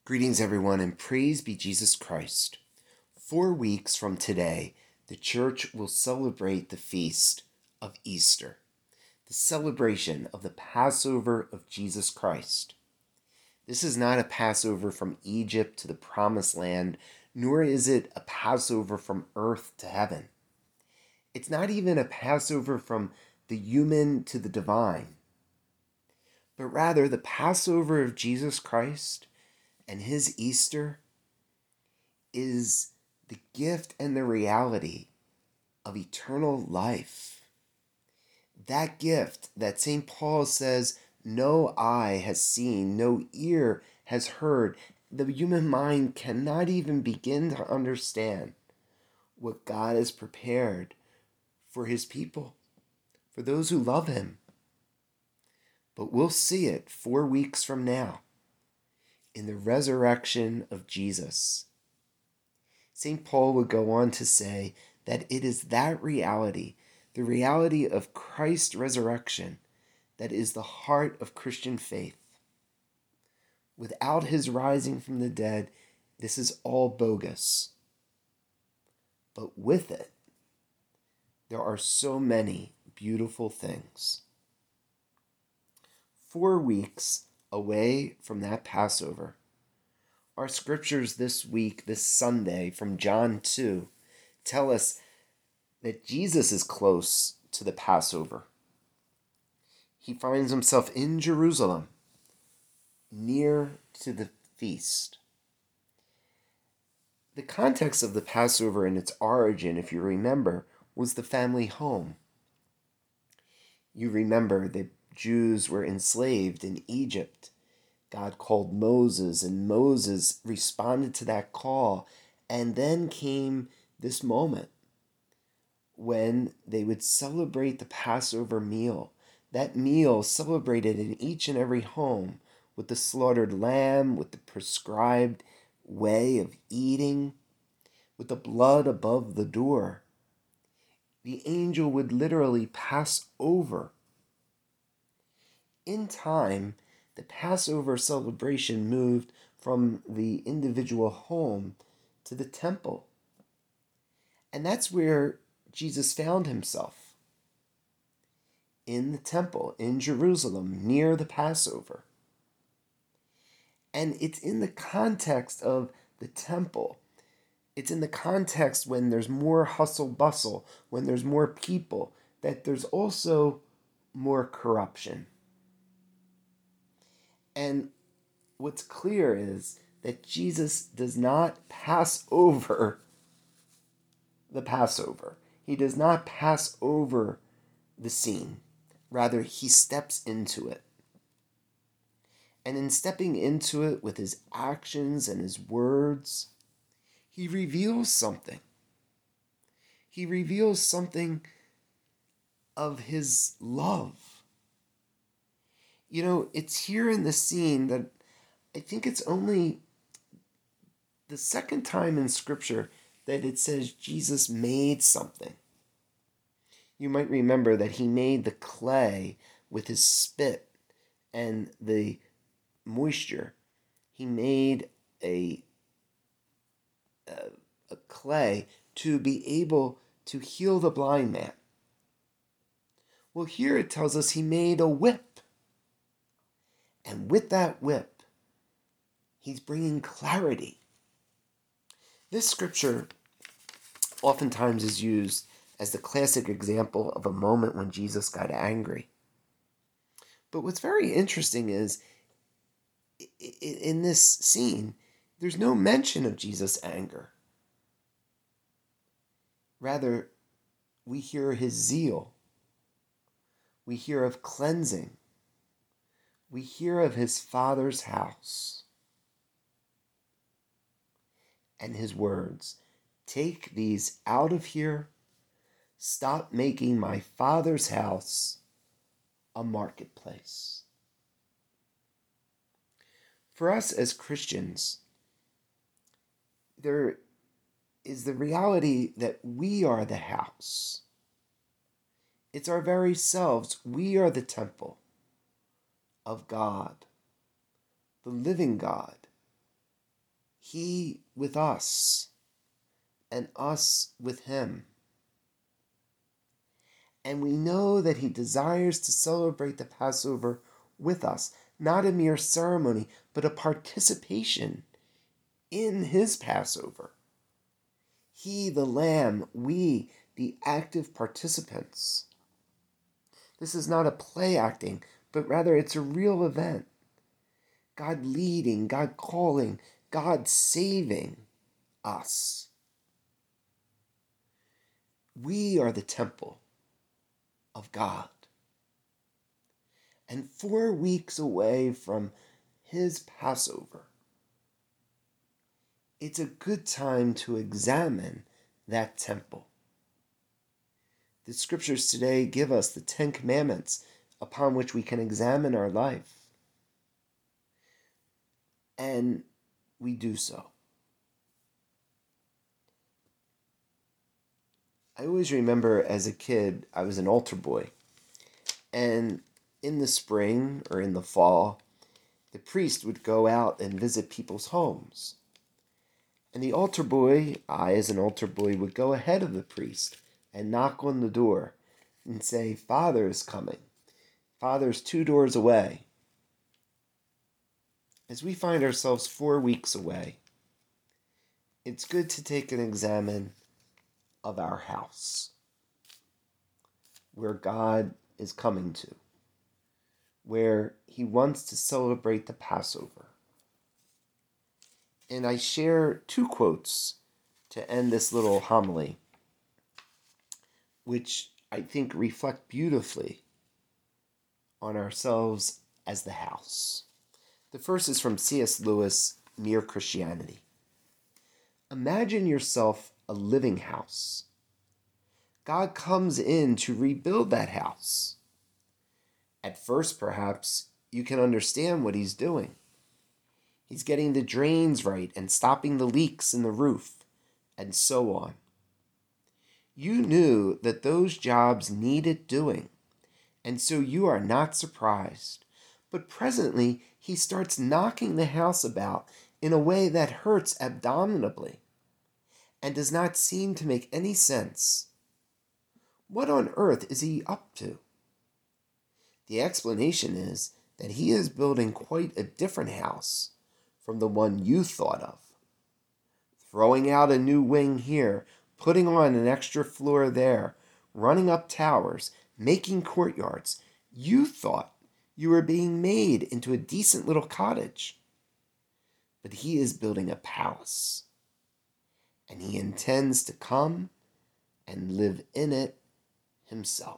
Greetings, everyone, and praise be Jesus Christ. 4 weeks from today, the church will celebrate the feast of Easter, the celebration of the Passover of Jesus Christ. This is not a Passover from Egypt to the Promised Land, nor is it a Passover from earth to heaven. It's not even a Passover from the human to the divine, but rather the Passover of Jesus Christ and his Easter is the gift and the reality of eternal life. That gift that St. Paul says no eye has seen, no ear has heard. The human mind cannot even begin to understand what God has prepared for his people, for those who love him. But we'll see it 4 weeks from now in the resurrection of Jesus. St. Paul would go on to say that it is that reality, the reality of Christ's resurrection, that is the heart of Christian faith. Without his rising from the dead, this is all bogus. But with it, there are so many beautiful things. 4 weeks away from that Passover, our scriptures this week, this Sunday, from John 2, tell us that Jesus is close to the Passover. He finds himself in Jerusalem, near to the feast. The context of the Passover and its origin, if you remember, was the family home. You remember the Jews were enslaved in Egypt. God called Moses, and Moses responded to that call. And then came this moment when they would celebrate the Passover meal. That meal celebrated in each and every home with the slaughtered lamb, with the prescribed way of eating, with the blood above the door. The angel would literally pass over. In time, the Passover celebration moved from the individual home to the temple. And that's where Jesus found himself, in the temple, in Jerusalem, near the Passover. And it's in the context of the temple. It's in the context when there's more hustle bustle, when there's more people, that there's also more corruption. And what's clear is that Jesus does not pass over the Passover. He does not pass over the scene. Rather, he steps into it. And in stepping into it with his actions and his words, he reveals something. He reveals something of his love. You know, it's here in the scene that I think it's only the second time in Scripture that it says Jesus made something. You might remember that he made the clay with his spit and the moisture. He made a clay to be able to heal the blind man. Well, here it tells us he made a whip. And with that whip, he's bringing clarity. This scripture oftentimes is used as the classic example of a moment when Jesus got angry. But what's very interesting is, in this scene, there's no mention of Jesus' anger. Rather, we hear his zeal. We hear of cleansing. We hear of his Father's house. And his words, "Take these out of here. Stop making my Father's house a marketplace." For us as Christians, there is the reality that we are the house. It's our very selves. We are the temple of God, the living God. He with us, and us with him. And we know that he desires to celebrate the Passover with us, not a mere ceremony, but a participation in his Passover. He, the Lamb, we, the active participants. This is not a play acting, but rather it's a real event. God leading, God calling, God saving us. We are the temple of God. And 4 weeks away from his Passover, it's a good time to examine that temple. The scriptures today give us the 10 commandments upon which we can examine our life. And we do so. I always remember as a kid, I was an altar boy. And in the spring or in the fall, the priest would go out and visit people's homes. And the altar boy, I as an altar boy, would go ahead of the priest and knock on the door and say, "Father is coming. Father's 2 doors away." As we find ourselves 4 weeks away, it's good to take an examine of our house, where God is coming to, where he wants to celebrate the Passover. And I share 2 quotes to end this little homily, which I think reflect beautifully on ourselves as the house. The first is from C.S. Lewis, Mere Christianity. Imagine yourself a living house. God comes in to rebuild that house. At first, perhaps, you can understand what he's doing. He's getting the drains right and stopping the leaks in the roof, and so on. You knew that those jobs needed doing, and so you are not surprised. But presently, he starts knocking the house about in a way that hurts abominably and does not seem to make any sense. What on earth is he up to? The explanation is that he is building quite a different house from the one you thought of. Throwing out a new wing here, putting on an extra floor there, running up towers, making courtyards. You thought you were being made into a decent little cottage. But he is building a palace, and he intends to come and live in it himself.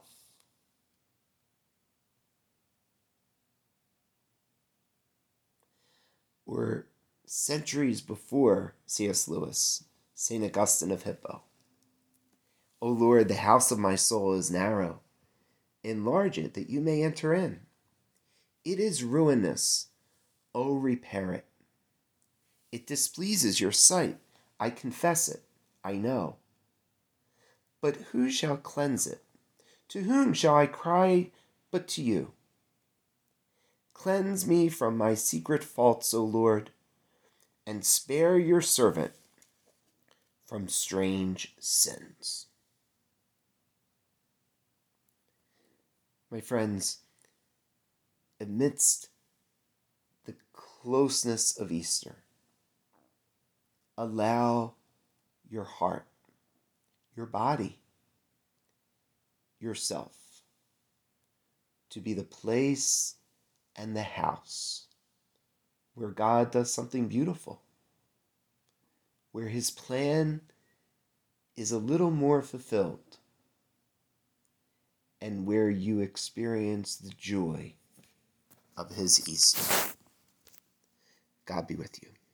Or centuries before C.S. Lewis, St. Augustine of Hippo. O Lord, the house of my soul is narrow. Enlarge it that you may enter in. It is ruinous. O repair it. It displeases your sight. I confess it. I know. But who shall cleanse it? To whom shall I cry but to you? Cleanse me from my secret faults, O Lord, and spare your servant from strange sins. My friends, amidst the closeness of Easter, allow your heart, your body, yourself to be the place and the house where God does something beautiful, where his plan is a little more fulfilled, and where you experience the joy of his Easter. God be with you.